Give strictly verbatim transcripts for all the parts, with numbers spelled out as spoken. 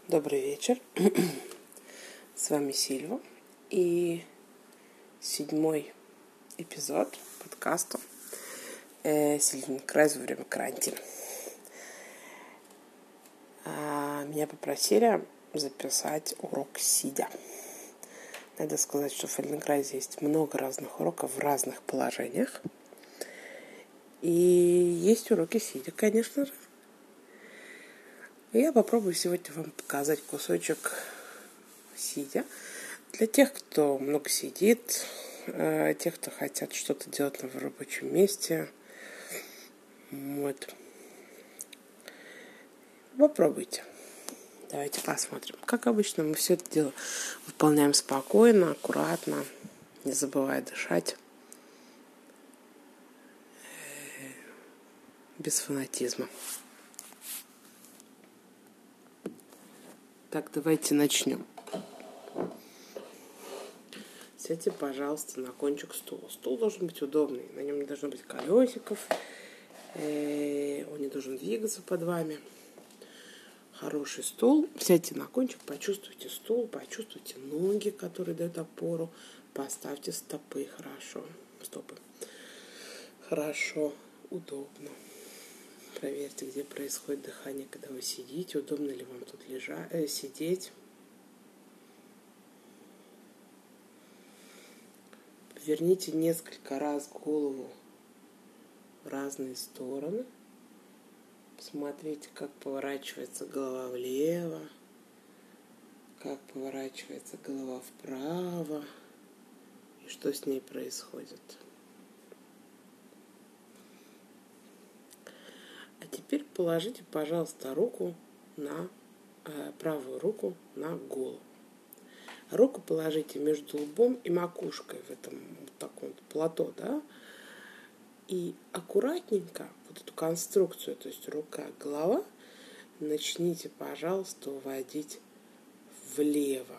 Добрый вечер. С вами Сильва. И седьмой эпизод подкаста э, «Сильвенкрайз во время карантина». А, меня попросили записать урок сидя. Надо сказать, что в Фельденкрайзе есть много разных уроков в разных положениях. И есть уроки сидя, конечно же. Я попробую сегодня вам показать кусочек сидя. Для тех, кто много сидит, тех, кто хотят что-то делать на рабочем месте. Вот. Попробуйте. Давайте посмотрим. Как обычно, мы все это дело выполняем спокойно, аккуратно, не забывая дышать, без фанатизма. Так, давайте начнем. Сядьте, пожалуйста, на кончик стула. Стул должен быть удобный, на нем не должно быть колесиков, он не должен двигаться под вами. Хороший стул. Сядьте на кончик, почувствуйте стул, почувствуйте ноги, которые дают опору. Поставьте стопы хорошо. Стопы. Хорошо, удобно. Проверьте, где происходит дыхание, когда вы сидите. Удобно ли вам тут лежать, э, сидеть. Поверните несколько раз голову в разные стороны. Посмотрите, как поворачивается голова влево, как поворачивается голова вправо и что с ней происходит. А теперь положите, пожалуйста, руку на э, правую руку на голову. Руку положите между лбом и макушкой в этом вот таком вот плато, да? И аккуратненько вот эту конструкцию, то есть рука, голова, начните, пожалуйста, уводить влево.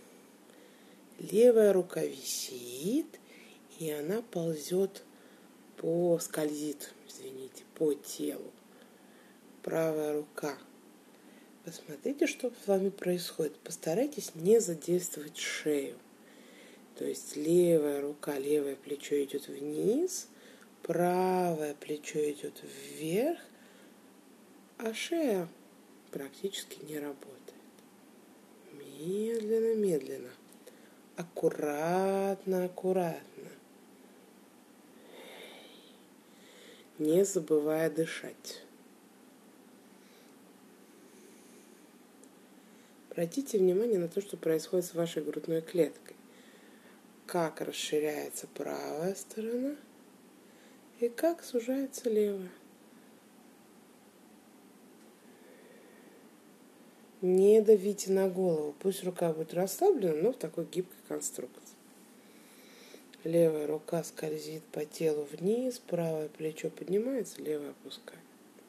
Левая рука висит, и она ползет по, скользит, извините, по телу. Правая рука. Посмотрите, что с вами происходит. Постарайтесь не задействовать шею. То есть левая рука, левое плечо идет вниз, правое плечо идет вверх, а шея практически не работает. Медленно, медленно. Аккуратно, аккуратно. Не забывая дышать. Обратите внимание на то, что происходит с вашей грудной клеткой. Как расширяется правая сторона и как сужается левая. Не давите на голову. Пусть рука будет расслаблена, но в такой гибкой конструкции. Левая рука скользит по телу вниз, правое плечо поднимается, левое опускает.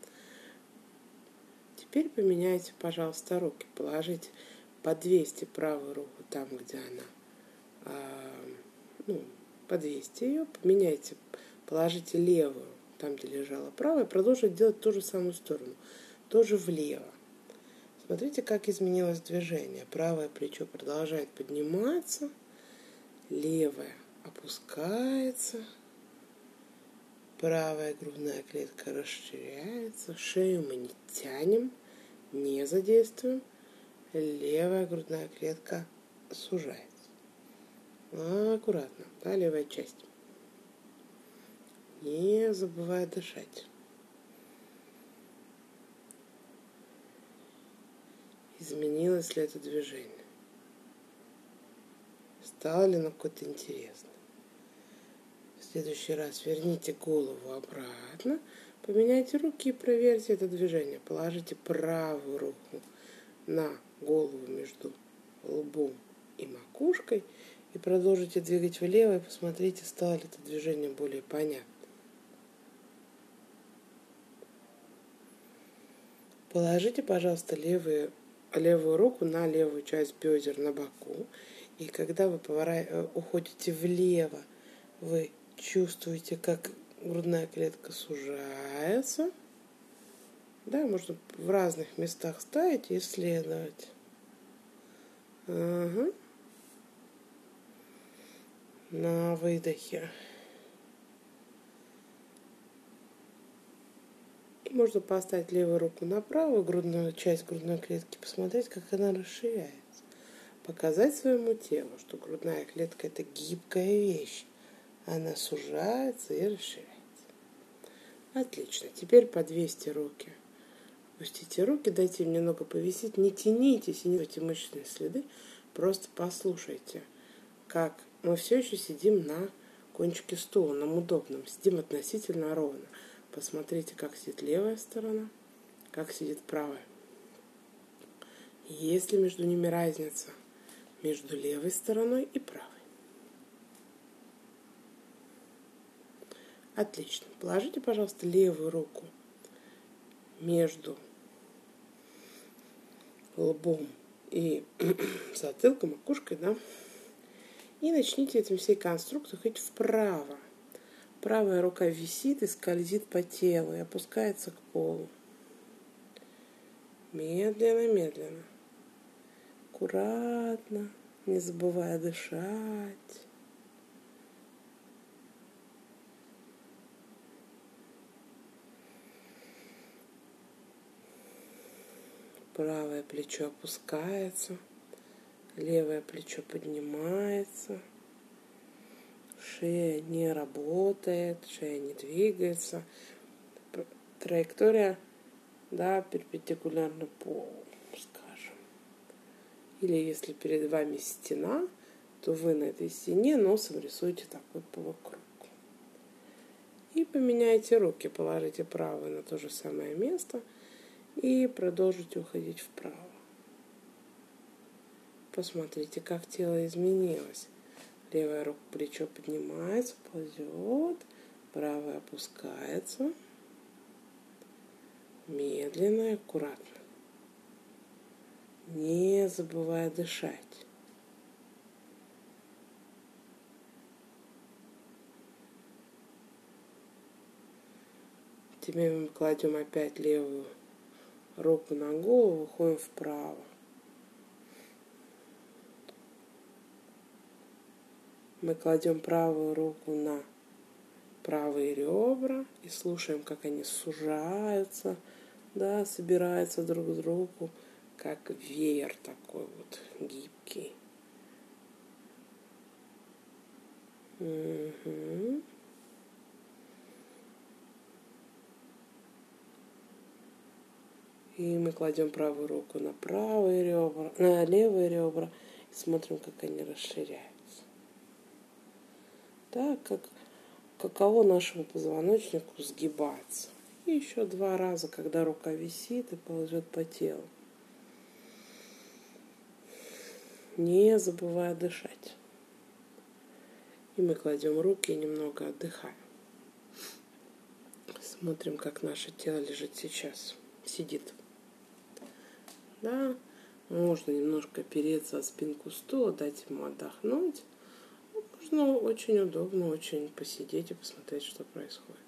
Теперь поменяйте, пожалуйста, руки. Положите, подвесьте правую руку там, где она. А, ну, подвесьте ее, поменяйте, положите левую там, где лежала правая, продолжите делать ту же самую сторону, тоже влево. Смотрите, как изменилось движение. Правое плечо продолжает подниматься, левое опускается, правая грудная клетка расширяется, шею мы не тянем, не задействуем, левая грудная клетка сужается. Аккуратно, да, левая часть. Не забывая дышать. Изменилось ли это движение? Стало ли оно какое-то интересное? В следующий раз верните голову обратно, поменяйте руки и проверьте это движение. Положите правую руку на голову между лбом и макушкой и продолжите двигать влево и посмотрите, стало ли это движение более понятно. Положите, пожалуйста, левую, левую руку на левую часть бедер на боку. И когда вы повора... уходите влево, вы чувствуете, как грудная клетка сужается. Да, можно в разных местах ставить и исследовать. Ага. На выдохе. И можно поставить левую руку на правую грудную часть грудной клетки, посмотреть, как она расширяется. Показать своему телу, что грудная клетка – это гибкая вещь. Она сужается и расширяется. Отлично. Теперь подвесьте руки. Пустите руки, дайте им немного повисеть. Не тянитесь и не делайте мышечные следы. Просто послушайте, как мы все еще сидим на кончике стула, нам удобном. Сидим относительно ровно. Посмотрите, как сидит левая сторона, как сидит правая. Есть ли между ними разница? Между левой стороной и правой. Отлично. Положите, пожалуйста, левую руку между лбом и затылком, макушкой, да? И начните этим всей конструкцией ходить вправо. Правая рука висит и скользит по телу и опускается к полу. Медленно, медленно. Аккуратно, не забывая дышать. Правое плечо опускается, левое плечо поднимается, шея не работает, шея не двигается. Траектория, да, перпендикулярна полу, скажем. Или если перед вами стена, то вы на этой стене носом рисуете такой полукруг. И поменяйте руки, положите правую на то же самое место и продолжите уходить вправо. Посмотрите, как тело изменилось. Левая рука, плечо поднимается, ползет, правая опускается. Медленно и аккуратно. Не забывая дышать. Теперь мы кладем опять левую руку на голову, уходим вправо. Мы кладем правую руку на правые ребра и слушаем, как они сужаются, да, собираются друг к другу, как веер такой вот гибкий. Угу. И мы кладем правую руку на правые ребра, на левые ребра и смотрим, как они расширяются. Так, как каково нашему позвоночнику сгибаться. И еще два раза, когда рука висит и ползет по телу. Не забывая дышать. И мы кладем руки и немного отдыхаем. Смотрим, как наше тело лежит сейчас. Сидит. Да, можно немножко опереться о спинку стула, дать ему отдохнуть. Можно очень удобно, очень посидеть и посмотреть, что происходит.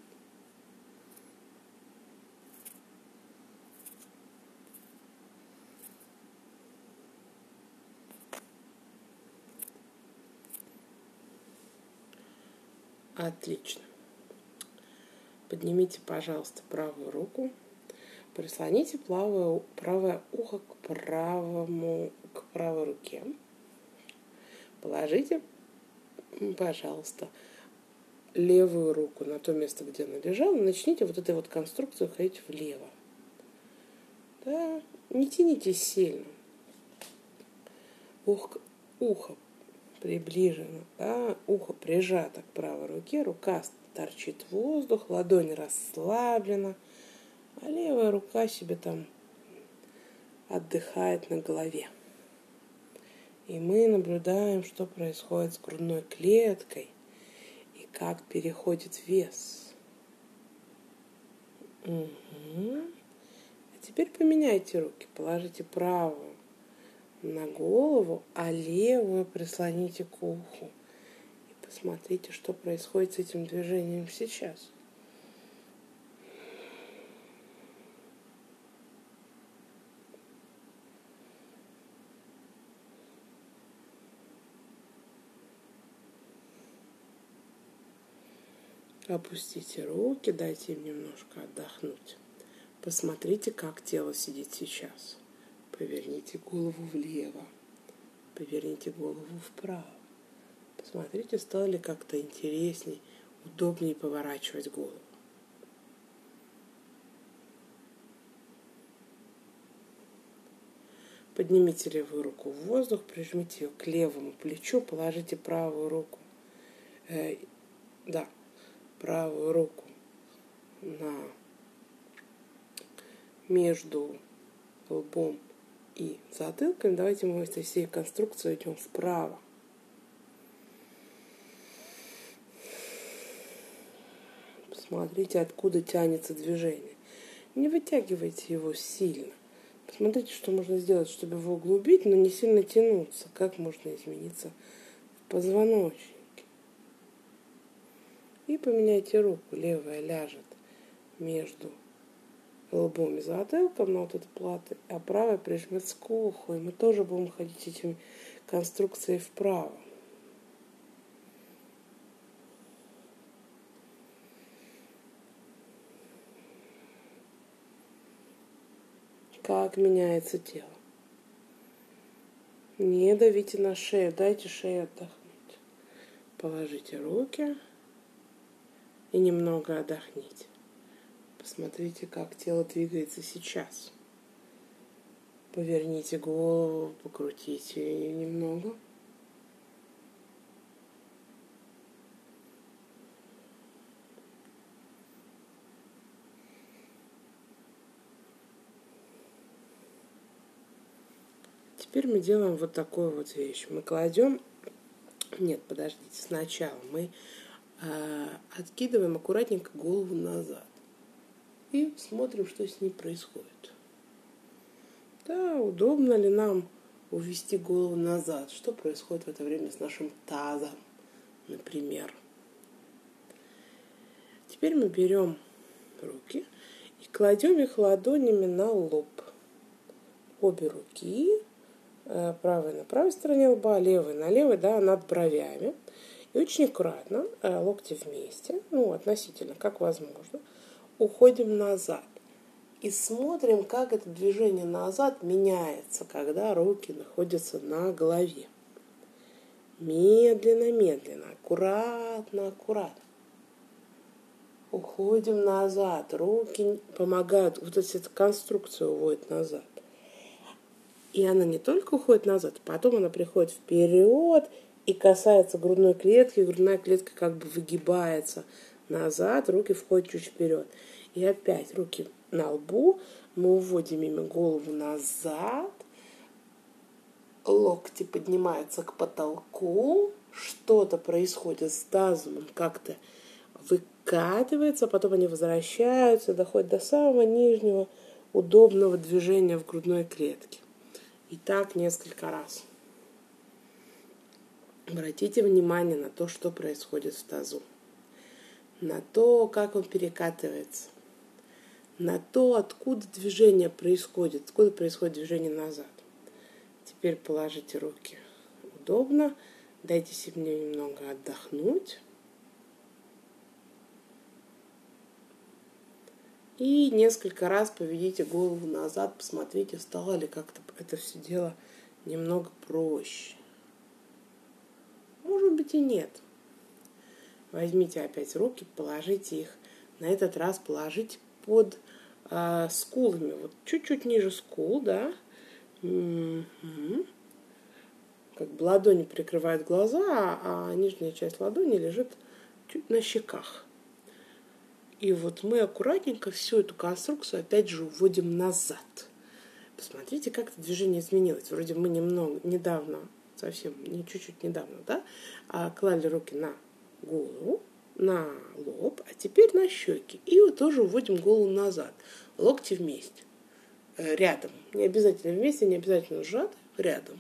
Отлично. Поднимите, пожалуйста, правую руку. Прислоните правое, правое ухо к правому, к правой руке. Положите, пожалуйста, левую руку на то место, где она лежала. Начните вот этой вот конструкцию ходить влево. Да, не тянитесь сильно. Ухо, ухо приближено, да, ухо прижато к правой руке, рука торчит в воздух, ладонь расслаблена. А левая рука себе там отдыхает на голове. И мы наблюдаем, что происходит с грудной клеткой и как переходит вес. Угу. А теперь поменяйте руки. Положите правую на голову, а левую прислоните к уху. И посмотрите, что происходит с этим движением сейчас. Опустите руки, дайте им немножко отдохнуть. Посмотрите, как тело сидит сейчас. Поверните голову влево. Поверните голову вправо. Посмотрите, стало ли как-то интересней, удобнее поворачивать голову. Поднимите левую руку в воздух, прижмите ее к левому плечу, положите правую руку, э, да, правую руку на между лбом и затылком. Давайте мы из всей конструкции идем вправо. Посмотрите, откуда тянется движение. Не вытягивайте его сильно. Посмотрите, что можно сделать, чтобы его углубить, но не сильно тянуться. Как можно измениться в позвоночнике. И поменяйте руку. Левая ляжет между лбом и затылком на вот эту плату, а правая прижмется к уху. И мы тоже будем ходить этими конструкцией вправо. Как меняется тело. Не давите на шею, дайте шее отдохнуть. Положите руки и немного отдохните. Посмотрите, как тело двигается сейчас. Поверните голову, покрутите ее немного. Теперь мы делаем вот такую вот вещь. Мы кладем... Нет, подождите. Сначала мы э, откидываем аккуратненько голову назад. И смотрим, что с ней происходит. Да, удобно ли нам увести голову назад? Что происходит в это время с нашим тазом, например? Теперь мы берем руки и кладем их ладонями на лоб. Обе руки... Правая на правой стороне лба, левая на левой, да, над бровями. И очень аккуратно, локти вместе, ну, относительно, как возможно, уходим назад. И смотрим, как это движение назад меняется, когда руки находятся на голове. Медленно, медленно, аккуратно, аккуратно. Уходим назад. Руки помогают, вот эта конструкция уводит назад. И она не только уходит назад, потом она приходит вперед и касается грудной клетки. Грудная клетка как бы выгибается назад, руки входят чуть вперед. И опять руки на лбу, мы уводим ими голову назад, локти поднимаются к потолку, что-то происходит с тазом, он как-то выкатывается, потом они возвращаются, доходят до самого нижнего удобного движения в грудной клетке. И так несколько раз. Обратите внимание на то, что происходит в тазу. На то, как он перекатывается. На то, откуда движение происходит. Откуда происходит движение назад. Теперь положите руки удобно. Дайте себе немного отдохнуть. И несколько раз поведите голову назад, посмотрите, стало ли как-то это все дело немного проще. Может быть и нет. Возьмите опять руки, положите их, на этот раз положите под э, скулами, вот чуть-чуть ниже скул, да. Mm-hmm. Как бы ладони прикрывают глаза, а нижняя часть ладони лежит чуть на щеках. И вот мы аккуратненько всю эту конструкцию опять же уводим назад. Посмотрите, как это движение изменилось. Вроде мы немного, недавно, совсем, не чуть-чуть недавно, да, а клали руки на голову, на лоб, а теперь на щеки. И вот тоже уводим голову назад. Локти вместе, э, рядом. Не обязательно вместе, не обязательно сжаты, рядом.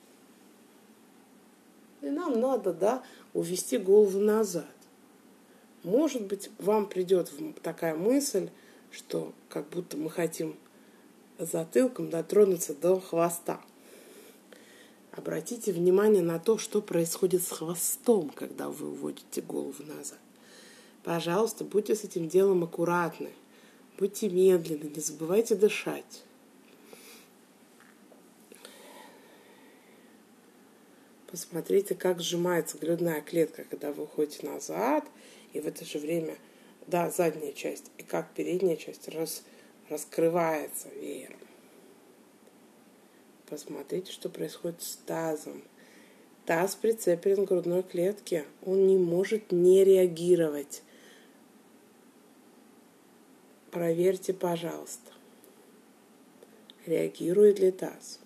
И нам надо, да, увести голову назад. Может быть, вам придет такая мысль, что как будто мы хотим затылком дотронуться до хвоста. Обратите внимание на то, что происходит с хвостом, когда вы уводите голову назад. Пожалуйста, будьте с этим делом аккуратны. Будьте медленны, не забывайте дышать. Посмотрите, как сжимается грудная клетка, когда вы уходите назад, и в это же время, да, задняя часть, и как передняя часть рас, раскрывается веером. Посмотрите, что происходит с тазом. Таз прицеплен к грудной клетке, он не может не реагировать. Проверьте, пожалуйста, реагирует ли таз.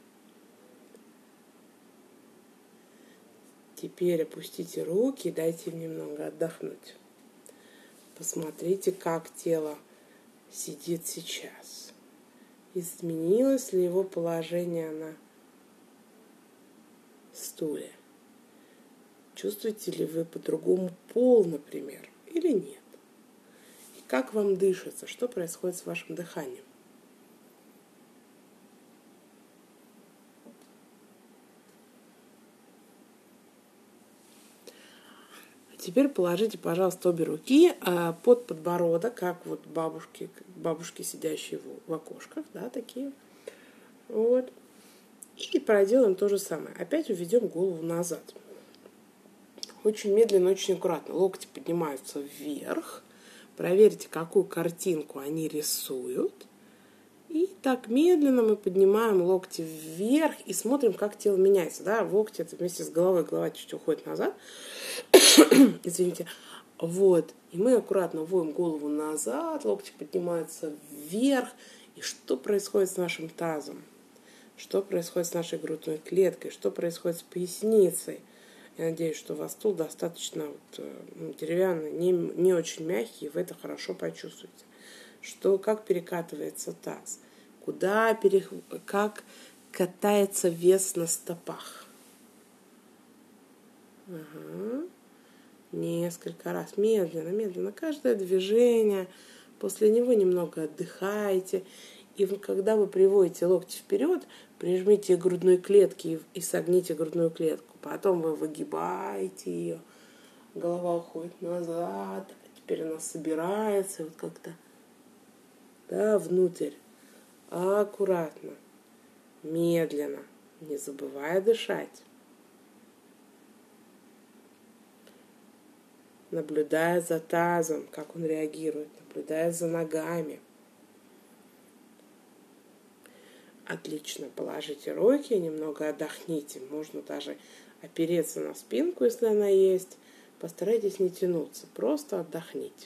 Теперь опустите руки, дайте им немного отдохнуть. Посмотрите, как тело сидит сейчас. Изменилось ли его положение на стуле? Чувствуете ли вы по-другому пол, например, или нет? И как вам дышится? Что происходит с вашим дыханием? Теперь положите, пожалуйста, обе руки под подбородок, как вот бабушки, бабушки, сидящие в, в окошках, да, такие. Вот. И проделаем то же самое. Опять уведем голову назад. Очень медленно, очень аккуратно. Локти поднимаются вверх. Проверьте, какую картинку они рисуют. И так медленно мы поднимаем локти вверх и смотрим, как тело меняется. Да? Локти это вместе с головой, голова чуть уходит назад. Извините. Вот. И мы аккуратно вводим голову назад, локти поднимаются вверх. И что происходит с нашим тазом? Что происходит с нашей грудной клеткой? Что происходит с поясницей? Я надеюсь, что у вас стул достаточно вот, ну, деревянный, не, не очень мягкий, и вы это хорошо почувствуете. Что, как перекатывается таз? Куда пере... Как катается вес на стопах? Ага. Несколько раз. Медленно, медленно. Каждое движение. После него немного отдыхайте. И когда вы приводите локти вперед, прижмите к грудной клетке и согните грудную клетку. Потом вы выгибаете ее. Голова уходит назад. Теперь она собирается. Вот как-то. Да, внутрь. Аккуратно. Медленно. Не забывая дышать. Наблюдая за тазом, как он реагирует. Наблюдая за ногами. Отлично. Положите руки, немного отдохните. Можно даже опереться на спинку, если она есть. Постарайтесь не тянуться. Просто отдохните.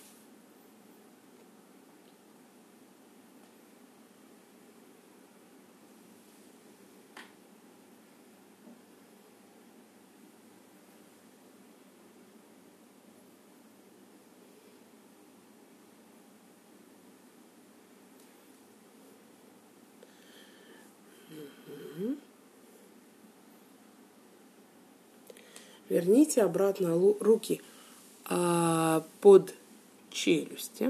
Верните обратно руки а, под челюсти,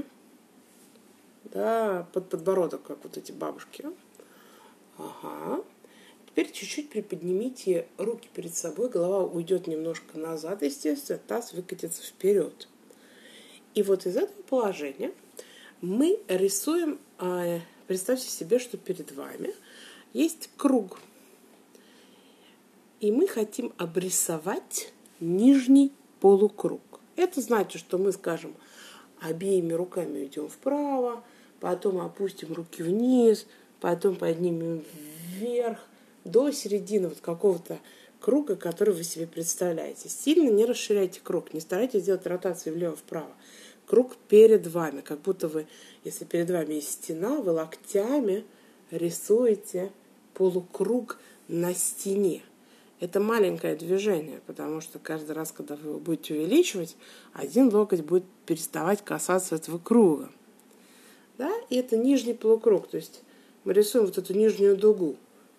да, под подбородок, как вот эти бабушки. Ага. Теперь чуть-чуть приподнимите руки перед собой, голова уйдет немножко назад, естественно, таз выкатится вперед. И вот из этого положения мы рисуем, а, представьте себе, что перед вами есть круг. И мы хотим обрисовать нижний полукруг. Это значит, что мы, скажем, обеими руками идем вправо, потом опустим руки вниз, потом поднимем вверх до середины вот какого-то круга, который вы себе представляете. Сильно не расширяйте круг, не старайтесь делать ротацию влево-вправо. Круг перед вами, как будто вы, если перед вами есть стена, вы локтями рисуете полукруг на стене. Это маленькое движение, потому что каждый раз, когда вы его будете увеличивать, один локоть будет переставать касаться этого круга. Да? И это нижний полукруг, то есть мы рисуем вот эту нижнюю дугу.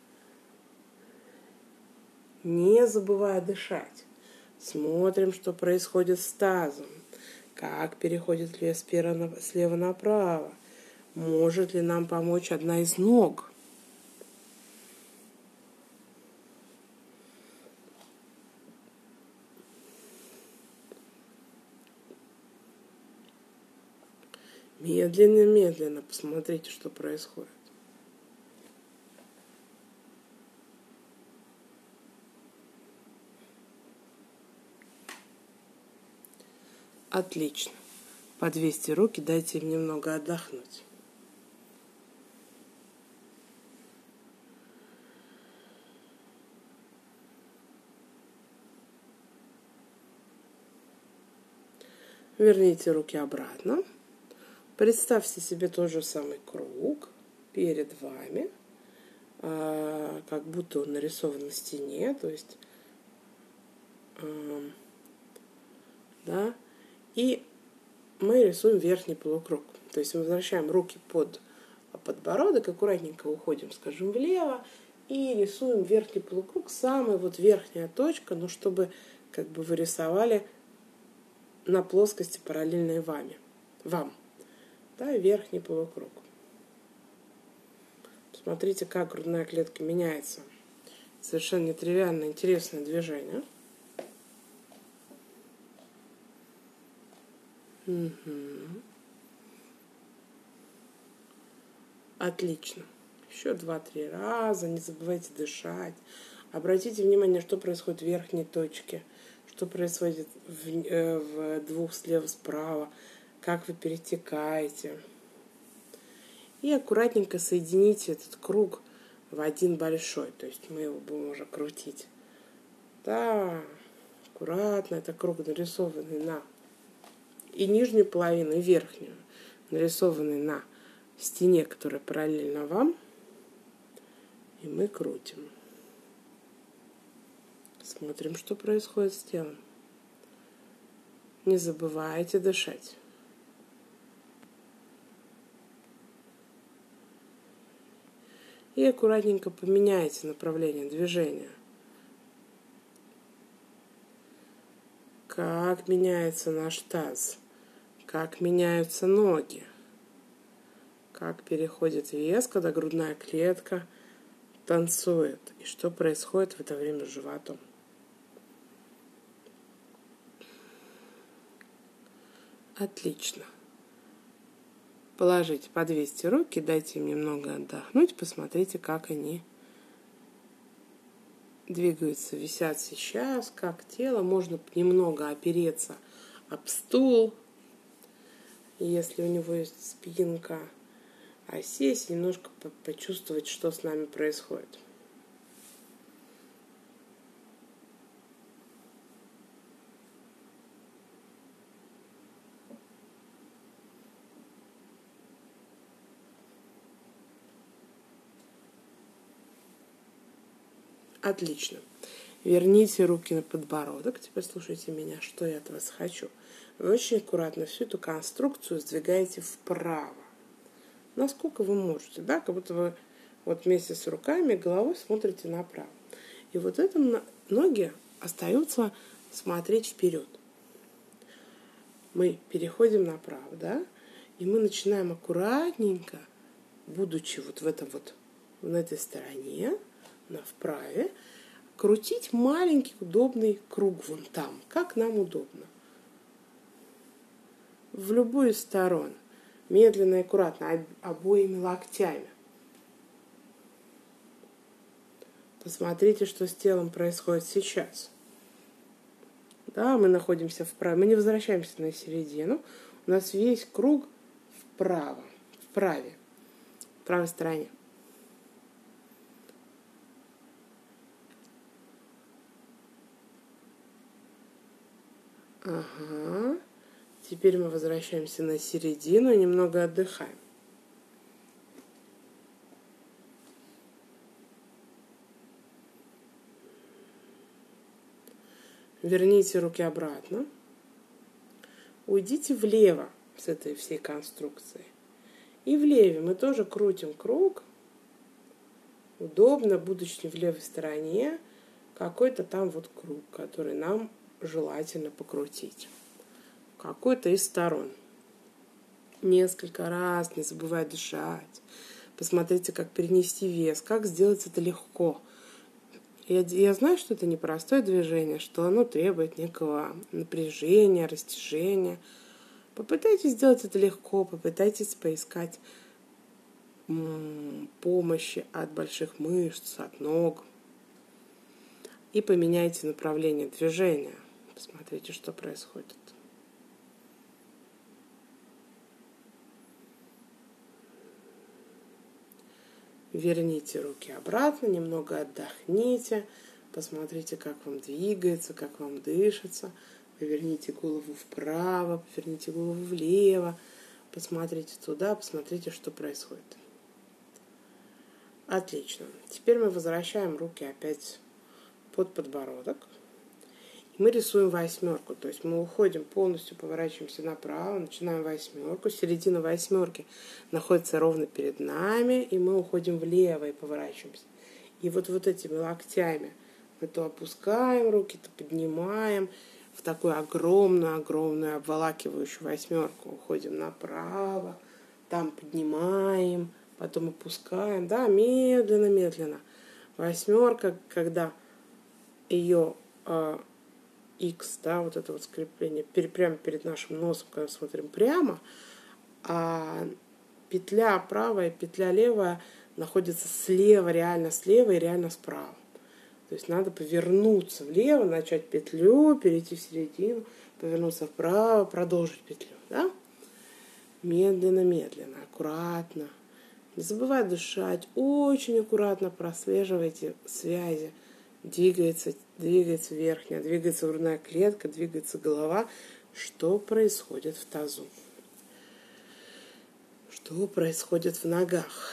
Не забывая дышать. Смотрим, что происходит с тазом. Как переходит вес слева направо. Может ли нам помочь одна из ног? Медленно-медленно посмотрите, что происходит. Отлично. Подвесьте руки, дайте им немного отдохнуть. Верните руки обратно. Представьте себе тот же самый круг перед вами, как будто он нарисован на стене, то есть, да, и мы рисуем верхний полукруг. То есть мы возвращаем руки под подбородок, аккуратненько уходим, скажем, влево и рисуем верхний полукруг, самая вот верхняя точка, но чтобы как бы вы рисовали на плоскости, параллельной вами, вам, да, верхний полукруг. Смотрите, как грудная клетка меняется. Совершенно нетривиальное, интересное движение. Угу. Отлично. Еще два-три раза. Не забывайте дышать. Обратите внимание, что происходит в верхней точке, что происходит в, э, в двух слева-справа, как вы перетекаете. И аккуратненько соедините этот круг в один большой. То есть мы его будем уже крутить. Да, аккуратно. Это круг, нарисованный на и нижнюю половину, и верхнюю, нарисованный на стене, которая параллельна вам. И мы крутим. Смотрим, что происходит с телом. Не забывайте дышать. И аккуратненько поменяйте направление движения. Как меняется наш таз, как меняются ноги, как переходит вес, когда грудная клетка танцует, и что происходит в это время с животом. Отлично. Положите, подвесьте руки, дайте им немного отдохнуть, посмотрите, как они двигаются, висят сейчас, как тело. Можно немного опереться об стул, если у него есть спинка, а сесть, немножко почувствовать, что с нами происходит. Отлично. Верните руки на подбородок. Теперь слушайте меня, что я от вас хочу. Вы очень аккуратно всю эту конструкцию сдвигаете вправо. Насколько вы можете, да, как будто вы вот вместе с руками, головой смотрите направо. И вот это ноги остаются смотреть вперед. Мы переходим направо, да, и мы начинаем аккуратненько, будучи вот в этом вот, на этой стороне, на вправе, крутить маленький удобный круг вон там, как нам удобно. В любую из сторон. Медленно и аккуратно, обоими локтями. Посмотрите, что с телом происходит сейчас. Да, мы находимся вправо, мы не возвращаемся на середину. У нас весь круг вправо, вправе, в правой стороне. Ага. Теперь мы возвращаемся на середину и немного отдыхаем. Верните руки обратно. Уйдите влево с этой всей конструкции. И влево мы тоже крутим круг. Удобно, будучи в левой стороне, какой-то там вот круг, который нам желательно покрутить. Какой-то из сторон. Несколько раз, не забывая дышать. Посмотрите, как перенести вес, как сделать это легко. Я, я знаю, что это непростое движение, что оно требует некого напряжения, растяжения. Попытайтесь сделать это легко, попытайтесь поискать помощи от больших мышц, от ног. И поменяйте направление движения. Посмотрите, что происходит. Верните руки обратно, немного отдохните. Посмотрите, как вам двигается, как вам дышится. Поверните голову вправо, поверните голову влево. Посмотрите туда, посмотрите, что происходит. Отлично. Теперь мы возвращаем руки опять под подбородок. И мы рисуем восьмерку. То есть мы уходим полностью, поворачиваемся направо, начинаем восьмерку. Середина восьмерки находится ровно перед нами. И мы уходим влево и поворачиваемся. И вот, вот этими локтями мы то опускаем руки, то поднимаем в такую огромную-огромную обволакивающую восьмерку. Уходим направо, там поднимаем, потом опускаем. Да, медленно-медленно. Восьмерка, когда ее э, X, да, вот это вот скрепление, пере, прямо перед нашим носом, когда смотрим прямо, а петля правая, петля левая находится слева, реально слева и реально справа. То есть надо повернуться влево, начать петлю, перейти в середину, повернуться вправо, продолжить петлю. Да? Медленно-медленно, аккуратно. Не забывай дышать. Очень аккуратно прослеживайте связи. Двигается, двигается верхняя, двигается грудная клетка, двигается голова. Что происходит в тазу? Что происходит в ногах?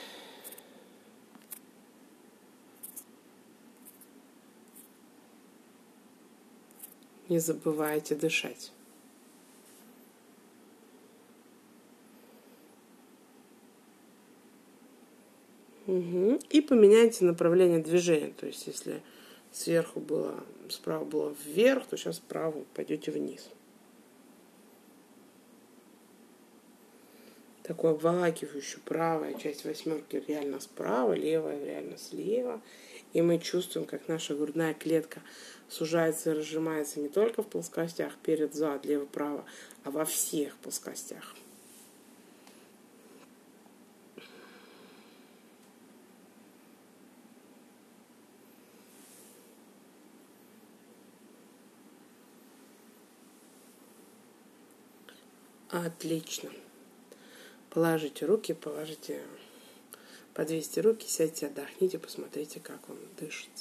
Не забывайте дышать. Угу. И поменяйте направление движения. То есть, если сверху было, справа было вверх, то сейчас справа пойдете вниз. Такую обволакивающую правая часть восьмерки реально справа, левая реально слева. И мы чувствуем, как наша грудная клетка сужается и разжимается не только в плоскостях перед, зад, лево, право, а во всех плоскостях. Отлично. Положите руки, положите, подвесьте руки, сядьте, отдохните, посмотрите, как вам дышится.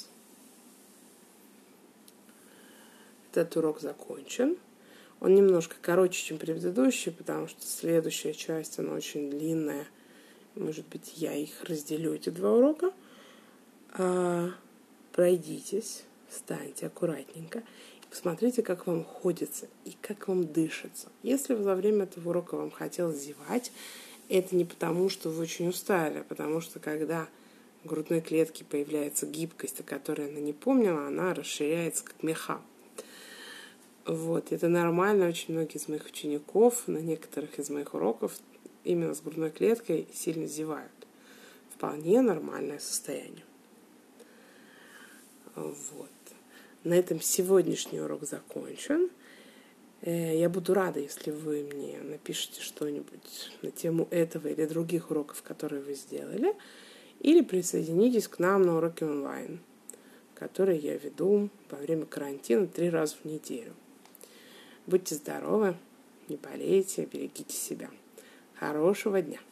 Этот урок закончен. Он немножко короче, чем предыдущий, потому что следующая часть, она очень длинная. Может быть, я их разделю, эти два урока. А, пройдитесь, встаньте аккуратненько. Посмотрите, как вам ходится и как вам дышится. Если во время этого урока вам хотелось зевать, это не потому, что вы очень устали, а потому что когда в грудной клетке появляется гибкость, о которой она не помнила, она расширяется как меха. Вот, это нормально. Очень многие из моих учеников на некоторых из моих уроков именно с грудной клеткой сильно зевают. Вполне нормальное состояние. Вот. На этом сегодняшний урок закончен. Я буду рада, если вы мне напишите что-нибудь на тему этого или других уроков, которые вы сделали, или присоединитесь к нам на уроки онлайн, которые я веду во время карантина три раза в неделю. Будьте здоровы, не болейте, берегите себя. Хорошего дня!